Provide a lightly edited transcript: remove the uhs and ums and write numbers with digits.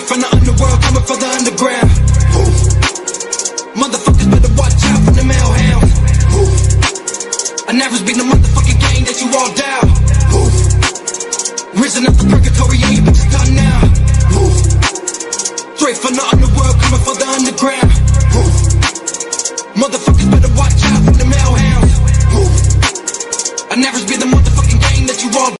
from the underworld, coming for the underground. Ooh. Motherfuckers better watch out for the male hounds. I never been the motherfucking game that you all down. Risen up the purgatory, yeah, you bitches done now. Straight from the underworld, coming for the underground.